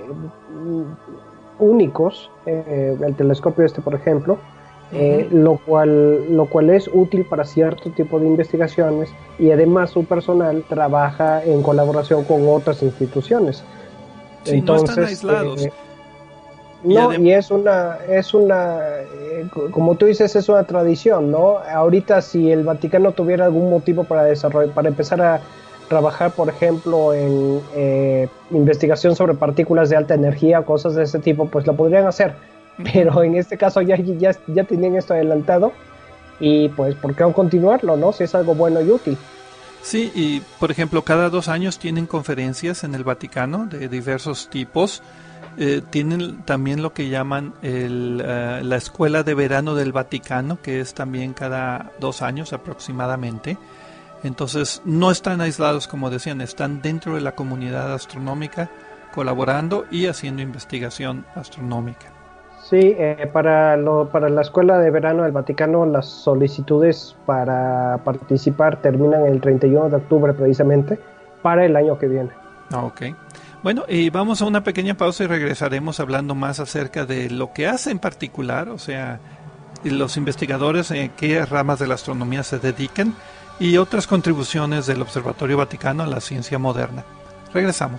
únicos, eh, el telescopio este por ejemplo, eh, uh-huh. lo cual lo cual es útil para cierto tipo de investigaciones, y además su personal trabaja en colaboración con otras instituciones. Sí, entonces, no están aislados. Eh, no, y, adem- y es una es una eh, como tú dices, es una tradición, ¿no? Ahorita si el Vaticano tuviera algún motivo para desarrollar, para empezar a trabajar, por ejemplo, en eh, investigación sobre partículas de alta energía, cosas de ese tipo, pues lo podrían hacer, pero en este caso ya, ya, ya tenían esto adelantado, y pues ¿por qué no continuarlo, no? Si es algo bueno y útil. Sí, y por ejemplo, cada dos años tienen conferencias en el Vaticano de diversos tipos. Eh, tienen también lo que llaman el, uh, la Escuela de Verano del Vaticano, que es también cada dos años aproximadamente. Entonces no están aislados, como decían, están dentro de la comunidad astronómica, colaborando y haciendo investigación astronómica. Sí, eh, para, lo, para la Escuela de Verano del Vaticano, las solicitudes para participar terminan el treinta y uno de octubre precisamente, para el año que viene. Ok. Bueno, y vamos a una pequeña pausa y regresaremos hablando más acerca de lo que hace en particular, o sea, los investigadores en qué ramas de la astronomía se dedican, y otras contribuciones del Observatorio Vaticano a la ciencia moderna. Regresamos.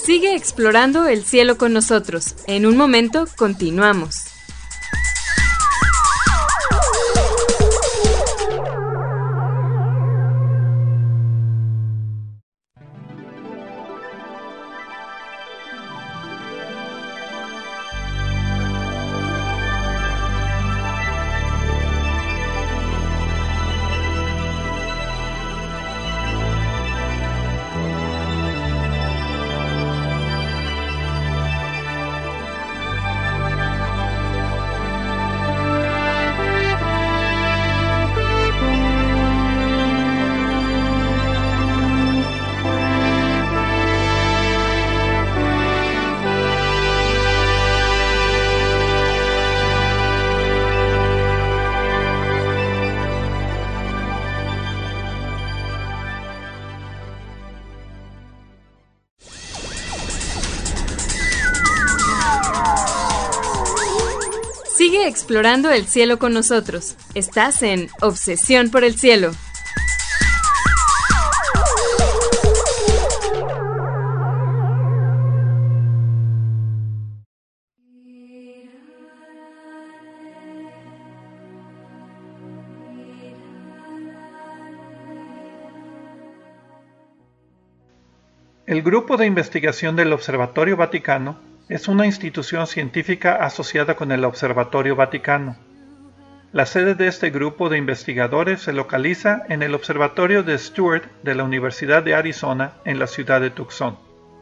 Sigue explorando el cielo con nosotros. En un momento, continuamos. Sigue explorando el cielo con nosotros. Estás en Obsesión por el Cielo. El Grupo de Investigación del Observatorio Vaticano es una institución científica asociada con el Observatorio Vaticano. La sede de este grupo de investigadores se localiza en el Observatorio de Stewart de la Universidad de Arizona en la ciudad de Tucson.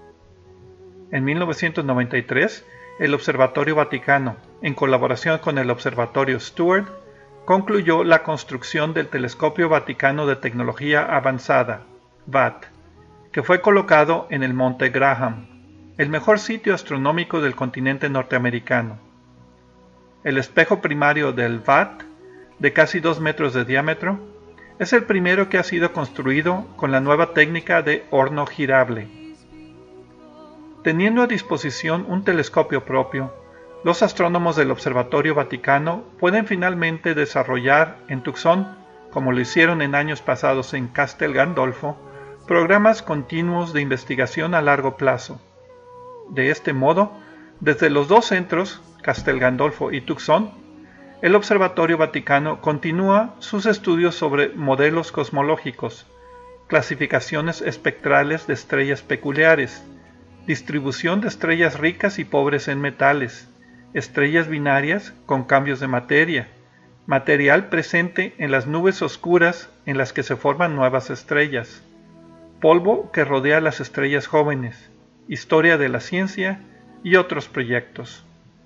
En mil novecientos noventa y tres, el Observatorio Vaticano, en colaboración con el Observatorio Stewart, concluyó la construcción del Telescopio Vaticano de Tecnología Avanzada, V A T, que fue colocado en el Monte Graham, el mejor sitio astronómico del continente norteamericano. El espejo primario del V A T, de casi dos metros de diámetro, es el primero que ha sido construido con la nueva técnica de horno girable. Teniendo a disposición un telescopio propio, los astrónomos del Observatorio Vaticano pueden finalmente desarrollar en Tucson, como lo hicieron en años pasados en Castel Gandolfo, programas continuos de investigación a largo plazo. De este modo, desde los dos centros, Castel Gandolfo y Tucson, el Observatorio Vaticano continúa sus estudios sobre modelos cosmológicos, clasificaciones espectrales de estrellas peculiares, distribución de estrellas ricas y pobres en metales, estrellas binarias con cambios de materia, material presente en las nubes oscuras en las que se forman nuevas estrellas, polvo que rodea las estrellas jóvenes, historia de la ciencia y otros proyectos.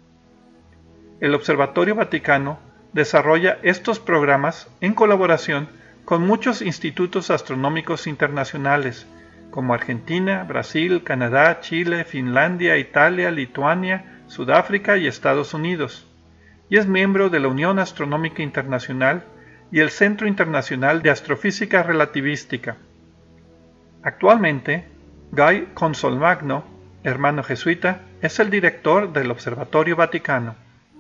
El Observatorio Vaticano desarrolla estos programas en colaboración con muchos institutos astronómicos internacionales, como Argentina, Brasil, Canadá, Chile, Finlandia, Italia, Lituania, Sudáfrica y Estados Unidos, y es miembro de la Unión Astronómica Internacional y el Centro Internacional de Astrofísica Relativística. Actualmente, Guy Consolmagno, hermano jesuita, es el director del Observatorio Vaticano.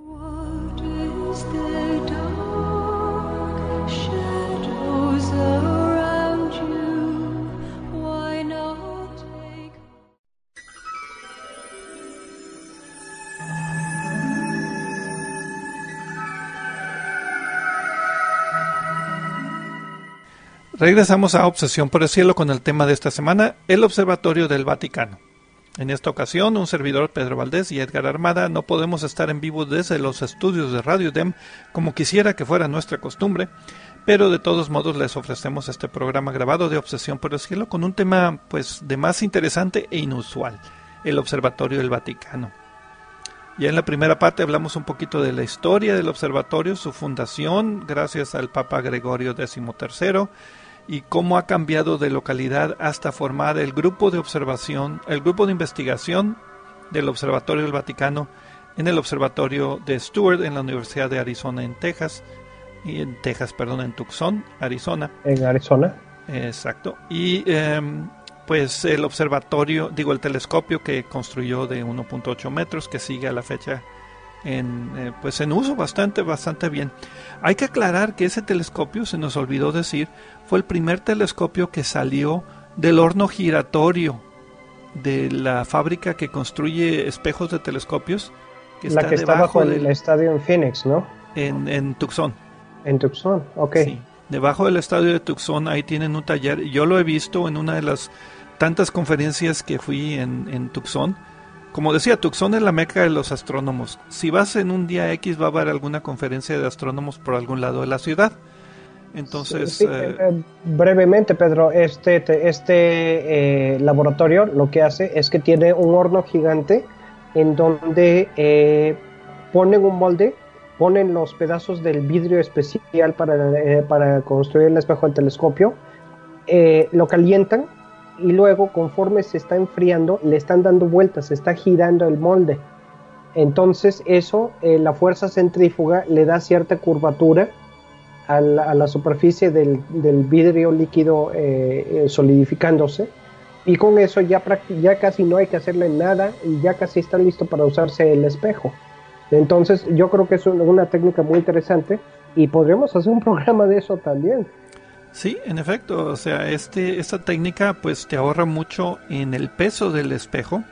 Regresamos a Obsesión por el Cielo con el tema de esta semana, el Observatorio del Vaticano. En esta ocasión, un servidor, Pedro Valdés, y Edgar Armada no podemos estar en vivo desde los estudios de Radio D E M como quisiera que fuera nuestra costumbre, pero de todos modos les ofrecemos este programa grabado de Obsesión por el Cielo con un tema pues de más interesante e inusual, el Observatorio del Vaticano. Ya en la primera parte hablamos un poquito de la historia del observatorio, su fundación gracias al Papa Gregorio decimotercero, y cómo ha cambiado de localidad hasta formar el grupo de observación, el grupo de investigación del Observatorio del Vaticano en el Observatorio de Stewart en la Universidad de Arizona en Texas, y en Texas, perdón, en Tucson, Arizona. En Arizona. Exacto. Y eh, pues el observatorio, digo el telescopio que construyó de uno punto ocho metros, que sigue a la fecha en eh, pues en uso bastante bastante bien. Hay que aclarar que ese telescopio, se nos olvidó decir, fue el primer telescopio que salió del horno giratorio. de la fábrica que construye espejos de telescopios. Que la está que está bajo del, el estadio en Phoenix, ¿no? En, en Tucson. En Tucson, ok. Sí, debajo del estadio de Tucson, ahí tienen un taller. Yo lo he visto en una de las tantas conferencias que fui en, en Tucson. Como decía, Tucson es la meca de los astrónomos. Si vas en un día X, va a haber alguna conferencia de astrónomos por algún lado de la ciudad. Entonces, sí, sí, eh, eh, brevemente, Pedro, este, este eh, laboratorio lo que hace es que tiene un horno gigante en donde eh, ponen un molde, ponen los pedazos del vidrio especial para, eh, para construir el espejo del telescopio, eh, lo calientan y luego, conforme se está enfriando, le están dando vueltas, se está girando el molde. Entonces eso, eh, la fuerza centrífuga le da cierta curvatura a la, a la superficie del, del vidrio líquido eh, eh, solidificándose, y con eso ya, ya casi no hay que hacerle nada y ya casi está listo para usarse el espejo. Entonces yo creo que es una técnica muy interesante y podríamos hacer un programa de eso también. Sí, en efecto, o sea, este, esta técnica pues te ahorra mucho en el peso del espejo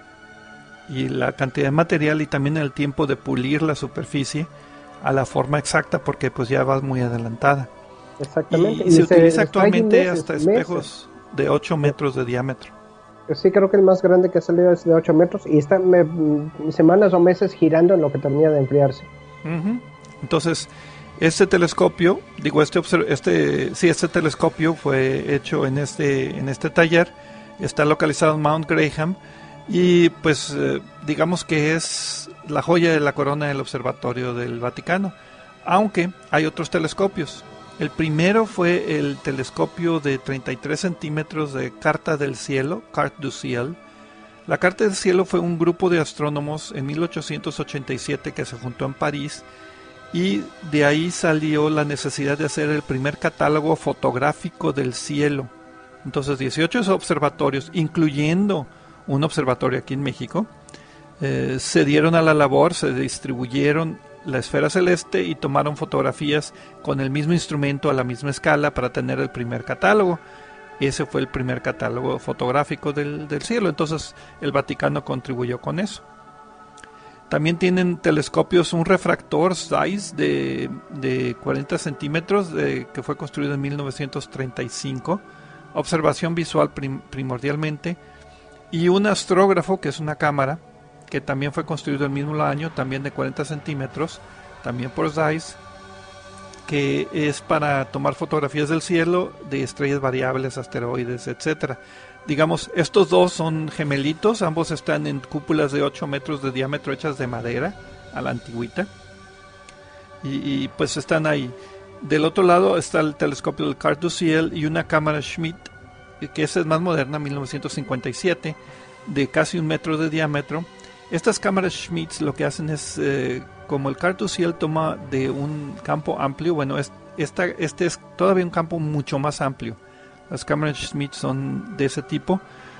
y la cantidad de material y también el tiempo de pulir la superficie a la forma exacta, porque pues ya vas muy adelantada. Exactamente. Y, y se, se utiliza actualmente meses, hasta espejos meses. de ocho metros de diámetro. Sí, creo que el más grande que ha salido es de ocho metros y está me, semanas o meses girando en lo que termina de enfriarse. Uh-huh. Entonces, este telescopio, digo, este, este, sí, este telescopio fue hecho en este, en este taller, está localizado en Mount Graham y pues eh, digamos que es la joya de la corona del observatorio del Vaticano, aunque hay otros telescopios. El primero fue el telescopio de treinta y tres centímetros de Carta del Cielo, Carte du Ciel. La Carta del Cielo fue un grupo de astrónomos en mil ochocientos ochenta y siete que se juntó en París, y de ahí salió la necesidad de hacer el primer catálogo fotográfico del cielo. Entonces dieciocho observatorios, incluyendo un observatorio aquí en México, eh, se dieron a la labor, se distribuyeron la esfera celeste y tomaron fotografías con el mismo instrumento a la misma escala para tener el primer catálogo. Ese fue el primer catálogo fotográfico del, del cielo, entonces el Vaticano contribuyó con eso. También tienen telescopios, un refractor Zeiss de, de cuarenta centímetros de, que fue construido en mil novecientos treinta y cinco, observación visual prim, primordialmente, y un astrógrafo, que es una cámara, que también fue construido el mismo año, también de cuarenta centímetros, también por Zeiss, que es para tomar fotografías del cielo, de estrellas variables, asteroides, etcétera. Digamos, estos dos son gemelitos, ambos están en cúpulas de ocho metros de diámetro hechas de madera, a la antigüita, y, y pues están ahí. Del otro lado está el telescopio del Carte du Ciel y una cámara Schmidt, que esa es más moderna, mil novecientos cincuenta y siete, de casi un metro de diámetro. Estas cámaras Schmidt lo que hacen es, eh, como el Carte du Ciel toma de un campo amplio, bueno, es, esta, este es todavía un campo mucho más amplio. Las cámaras Schmidt son de ese tipo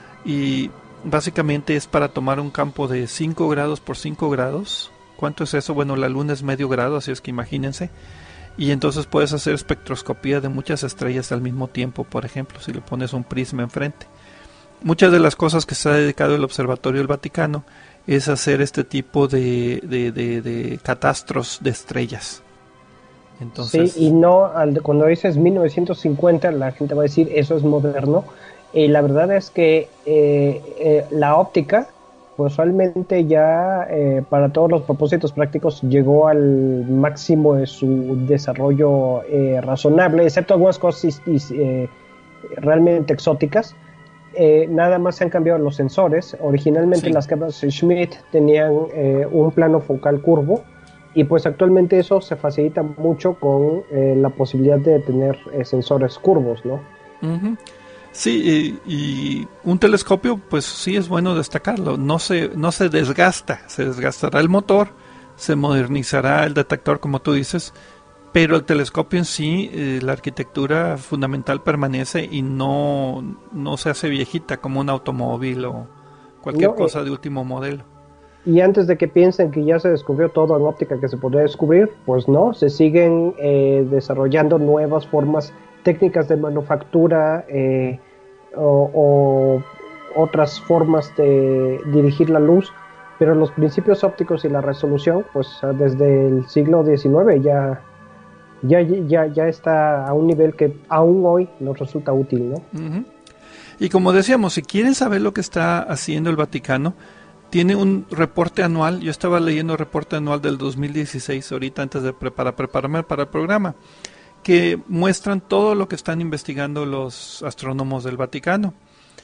y básicamente es para tomar un campo de cinco grados por cinco grados. ¿Cuánto es eso? Bueno, la luna es medio grado, así es que imagínense. Y entonces puedes hacer espectroscopía de muchas estrellas al mismo tiempo, por ejemplo, si le pones un prisma enfrente. Muchas de las cosas que se ha dedicado el Observatorio del Vaticano es hacer este tipo de, de, de, de catastros de estrellas. Entonces, sí, y no, al, cuando dices mil novecientos cincuenta, la gente va a decir eso es moderno. Y la verdad es que eh, eh, la óptica, pues realmente ya eh, para todos los propósitos prácticos llegó al máximo de su desarrollo eh, razonable, excepto algunas cosas eh, realmente exóticas. Eh, nada más se han cambiado los sensores. Originalmente sí. Las cámaras Schmidt tenían eh, un plano focal curvo. Y pues actualmente eso se facilita mucho con eh, la posibilidad de tener eh, sensores curvos, ¿no? Uh-huh. Sí, y, y un telescopio, pues sí es bueno destacarlo, no se, no se desgasta, se desgastará el motor, se modernizará el detector, como tú dices, pero el telescopio en sí, eh, la arquitectura fundamental permanece y no, no se hace viejita como un automóvil o cualquier no, cosa eh, de último modelo. Y antes de que piensen que ya se descubrió todo en óptica que se podría descubrir, pues no, se siguen eh, desarrollando nuevas formas técnicas de manufactura eh, o, o, otras formas de dirigir la luz, pero los principios ópticos y la resolución, pues desde el siglo diecinueve ya, ya, ya, ya está a un nivel que aún hoy nos resulta útil, ¿no? Uh-huh. Y como decíamos, si quieren saber lo que está haciendo el Vaticano, tiene un reporte anual. Yo estaba leyendo el reporte anual del dos mil dieciséis ahorita antes de preparar, prepararme para el programa, que muestran todo lo que están investigando los astrónomos del Vaticano.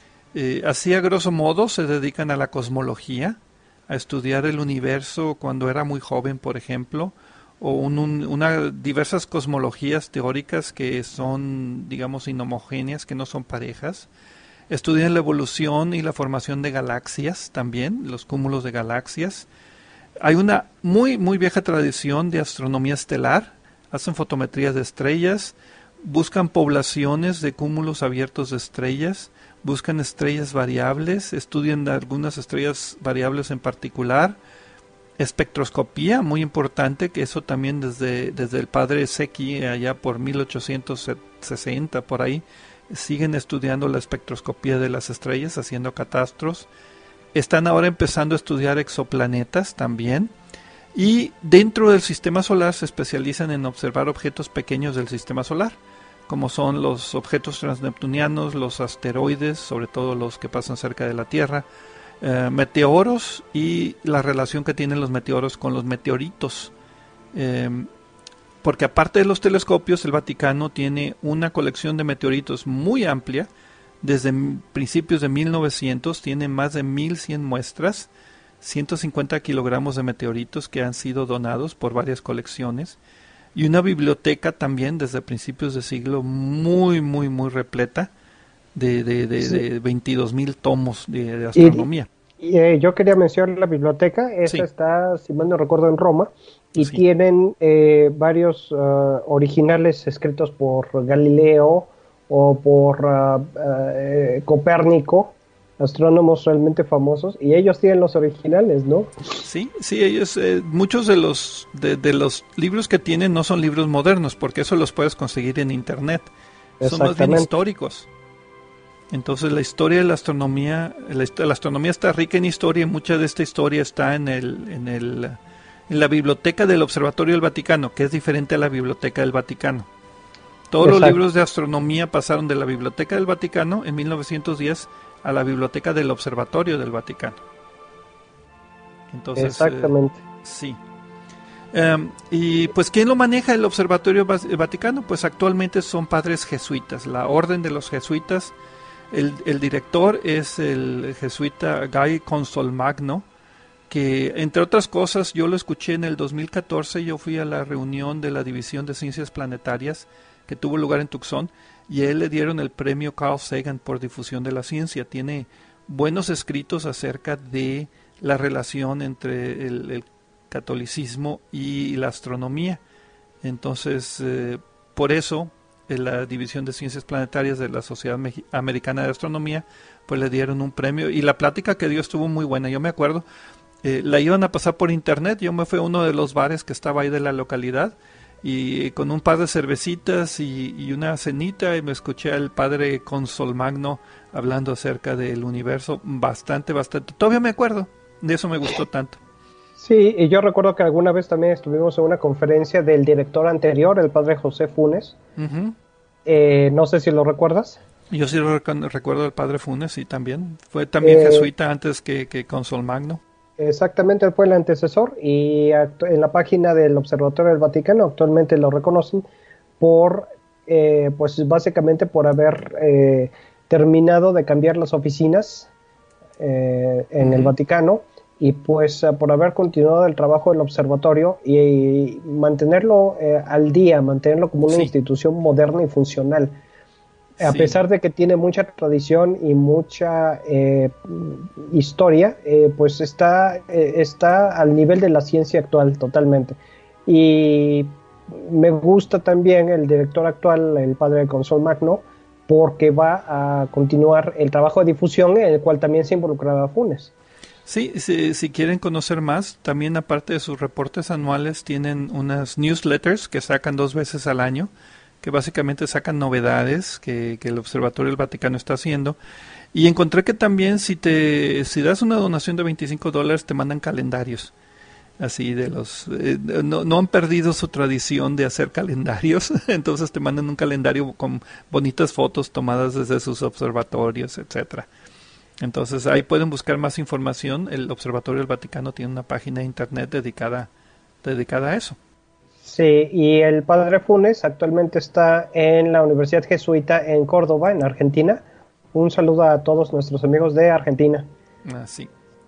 Eh, así a grosso modo se dedican a la cosmología, a estudiar el universo cuando era muy joven, por ejemplo, o un, un, una diversas cosmologías teóricas que son, digamos, inhomogéneas, que no son parejas. Estudian la evolución y la formación de galaxias también, los cúmulos de galaxias. Hay una muy, muy vieja tradición de astronomía estelar. Hacen fotometrías de estrellas, buscan poblaciones de cúmulos abiertos de estrellas, buscan estrellas variables, estudian algunas estrellas variables en particular. Espectroscopía, muy importante, que eso también desde, desde el padre Secchi, allá por mil ochocientos sesenta, por ahí, siguen estudiando la espectroscopía de las estrellas, haciendo catastros. Están ahora empezando a estudiar exoplanetas también. Y dentro del sistema solar se especializan en observar objetos pequeños del sistema solar, como son los objetos transneptunianos, los asteroides, sobre todo los que pasan cerca de la Tierra, eh, meteoros y la relación que tienen los meteoros con los meteoritos. Eh, porque aparte de los telescopios, el Vaticano tiene una colección de meteoritos muy amplia. Desde principios de mil novecientos tiene más de mil cien muestras, ciento cincuenta kilogramos de meteoritos que han sido donados por varias colecciones, y una biblioteca también desde principios de siglo muy, muy, muy repleta de, de, de, sí. de veintidós mil tomos de, de astronomía. Y, y, eh, yo quería mencionar la biblioteca, esta sí. está, si mal no recuerdo, en Roma, y sí. tienen eh, varios uh, originales escritos por Galileo o por uh, uh, Copérnico, astrónomos realmente famosos, y ellos tienen los originales, ¿no? Sí, sí, ellos, eh, muchos de los de, de los libros que tienen no son libros modernos, porque eso los puedes conseguir en internet, son más bien históricos. Entonces la historia de la astronomía, la, la astronomía está rica en historia, y mucha de esta historia está en el, en el, en la biblioteca del Observatorio del Vaticano, que es diferente a la biblioteca del Vaticano. Todos Exacto. los libros de astronomía pasaron de la biblioteca del Vaticano en mil novecientos diez a la biblioteca del Observatorio del Vaticano. Entonces, Exactamente. Eh, sí. Um, y pues, ¿quién lo maneja el Observatorio Vaticano? Pues actualmente son padres jesuitas, la orden de los jesuitas. El, el director es el jesuita Guy Consolmagno, que entre otras cosas yo lo escuché en el dos mil catorce, yo fui a la reunión de la División de Ciencias Planetarias que tuvo lugar en Tucson, y a él le dieron el premio Carl Sagan por difusión de la ciencia. Tiene buenos escritos acerca de la relación entre el, el catolicismo y la astronomía. Entonces, eh, por eso, en la División de Ciencias Planetarias de la Sociedad Mex- Americana de Astronomía, pues le dieron un premio, y la plática que dio estuvo muy buena. Yo me acuerdo, eh, la iban a pasar por internet, yo me fui a uno de los bares que estaba ahí de la localidad, y con un par de cervecitas y, y una cenita, y me escuché al padre Consolmagno hablando acerca del universo, bastante, bastante, todavía me acuerdo, de eso me gustó tanto. Sí, y yo recuerdo que alguna vez también estuvimos en una conferencia del director anterior, el padre José Funes, uh-huh. eh, no sé si lo recuerdas. Yo sí lo rec- recuerdo al padre Funes, sí, también, fue también eh, jesuita antes que, que Consolmagno. Exactamente, él fue el antecesor, y actu- en la página del Observatorio del Vaticano actualmente lo reconocen por, eh, pues básicamente por haber eh, terminado de cambiar las oficinas eh, en uh-huh. el Vaticano, y pues por haber continuado el trabajo del observatorio y, y mantenerlo eh, al día, mantenerlo como una sí. institución moderna y funcional. Sí. A pesar de que tiene mucha tradición y mucha eh, historia, eh, pues está, eh, está al nivel de la ciencia actual totalmente. Y me gusta también el director actual, el padre Consolmagno, porque va a continuar el trabajo de difusión en el cual también se involucraba Funes. Sí, si, si quieren conocer más, también aparte de sus reportes anuales, tienen unas newsletters que sacan dos veces al año, que básicamente sacan novedades que, que el Observatorio del Vaticano está haciendo. Y encontré que también si te si das una donación de veinticinco dólares te mandan calendarios. Así de los... Eh, no, no han perdido su tradición de hacer calendarios, entonces te mandan un calendario con bonitas fotos tomadas desde sus observatorios, etcétera. Entonces ahí pueden buscar más información. El Observatorio del Vaticano tiene una página de internet dedicada, dedicada a eso. Sí, y el padre Funes actualmente está en la Universidad Jesuita en Córdoba, en Argentina. Un saludo a todos nuestros amigos de Argentina. Ah, sí.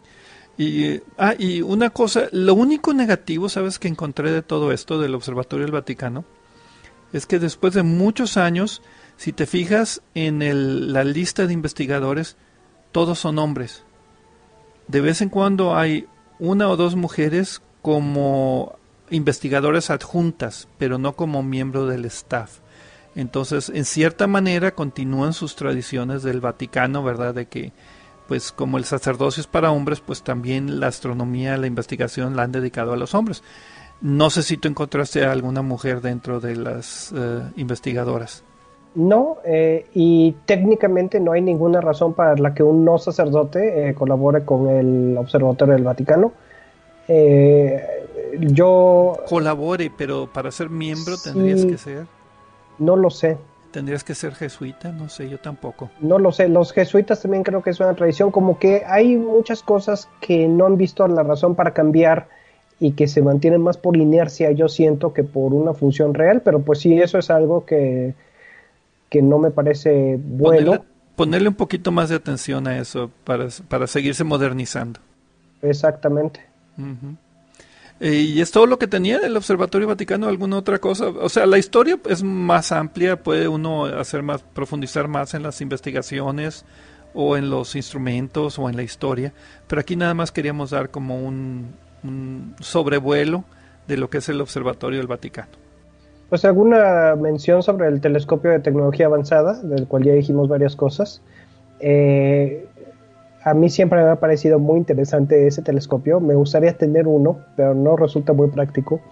Y, ah, y una cosa, lo único negativo, ¿sabes?, que encontré de todo esto del Observatorio del Vaticano, es que después de muchos años, si te fijas en el, la lista de investigadores, todos son hombres. De vez en cuando hay una o dos mujeres como investigadoras adjuntas, pero no como miembro del staff. Entonces, en cierta manera, continúan sus tradiciones del Vaticano, ¿verdad?, de que pues como el sacerdocio es para hombres, pues también la astronomía, la investigación la han dedicado a los hombres. No sé si tú encontraste a alguna mujer dentro de las uh, investigadoras. No, eh, y técnicamente no hay ninguna razón para la que un no sacerdote eh, colabore con el Observatorio del Vaticano. Eh, yo... Colabore, pero para ser miembro sí, tendrías que ser... No lo sé. ¿Tendrías que ser jesuita? No sé, yo tampoco. No lo sé, los jesuitas también creo que es una tradición, como que hay muchas cosas que no han visto la razón para cambiar y que se mantienen más por inercia, yo siento, que por una función real, pero pues sí, eso es algo que, que no me parece bueno. Ponerle, ponerle un poquito más de atención a eso para, para seguirse modernizando. Exactamente. Uh-huh. ¿Y es todo lo que tenía el Observatorio Vaticano? ¿Alguna otra cosa? O sea, la historia es más amplia, puede uno hacer más, profundizar más en las investigaciones o en los instrumentos o en la historia, pero aquí nada más queríamos dar como un, un sobrevuelo de lo que es el Observatorio del Vaticano. Pues alguna mención sobre el telescopio de tecnología avanzada, del cual ya dijimos varias cosas. Eh... A mí siempre me ha parecido muy interesante ese telescopio. Me gustaría tener uno, pero no resulta muy práctico.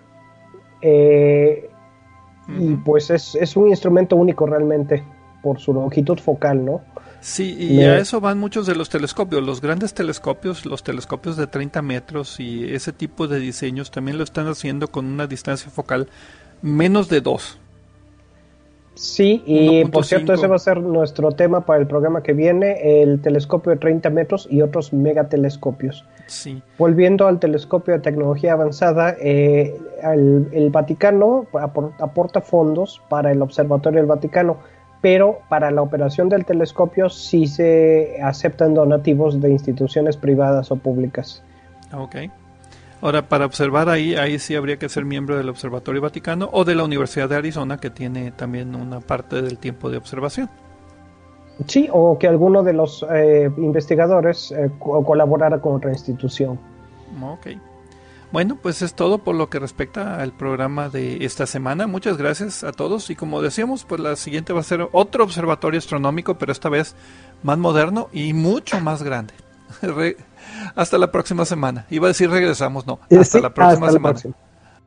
Eh, uh-huh. Y pues es, es un instrumento único realmente, por su longitud focal, ¿no? Sí, y me... a eso van muchos de los telescopios. Los grandes telescopios, los telescopios de treinta metros y ese tipo de diseños también lo están haciendo con una distancia focal menos de dos. Sí, y por cierto, ese va a ser nuestro tema para el programa que viene, el telescopio de treinta metros y otros megatelescopios. Sí. Volviendo al telescopio de tecnología avanzada, eh, el, el Vaticano aporta fondos para el Observatorio del Vaticano, pero para la operación del telescopio sí se aceptan donativos de instituciones privadas o públicas. Ok. Ahora, para observar ahí, ahí sí habría que ser miembro del Observatorio Vaticano o de la Universidad de Arizona, que tiene también una parte del tiempo de observación. Sí, o que alguno de los eh, investigadores eh, co- colaborara con otra institución. Ok. Bueno, pues es todo por lo que respecta al programa de esta semana. Muchas gracias a todos. Y como decíamos, pues la siguiente va a ser otro observatorio astronómico, pero esta vez más moderno y mucho más grande. Re- hasta la próxima semana. Iba a decir regresamos, no. Hasta sí, la próxima hasta semana. La próxima.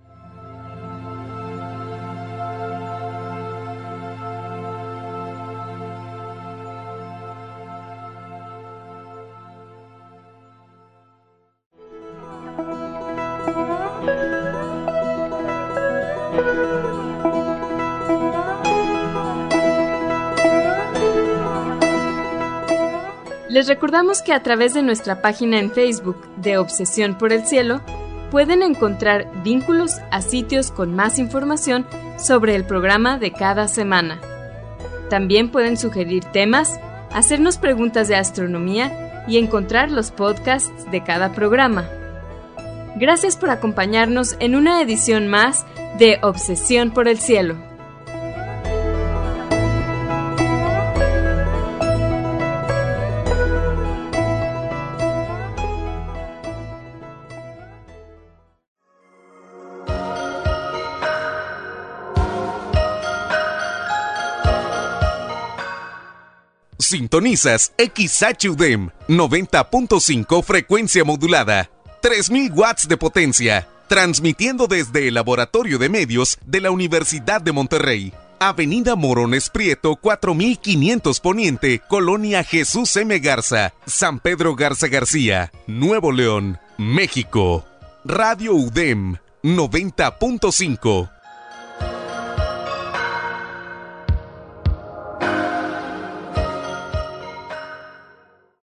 Les recordamos que a través de nuestra página en Facebook de Obsesión por el Cielo, pueden encontrar vínculos a sitios con más información sobre el programa de cada semana. También pueden sugerir temas, hacernos preguntas de astronomía y encontrar los podcasts de cada programa. Gracias por acompañarnos en una edición más de Obsesión por el Cielo. Sintonizas X H U D E M noventa punto cinco frecuencia modulada, tres mil watts de potencia, transmitiendo desde el Laboratorio de Medios de la Universidad de Monterrey. Avenida Morones Prieto, cuatro mil quinientos Poniente, Colonia Jesús M. Garza, San Pedro Garza García, Nuevo León, México. Radio U D E M noventa punto cinco.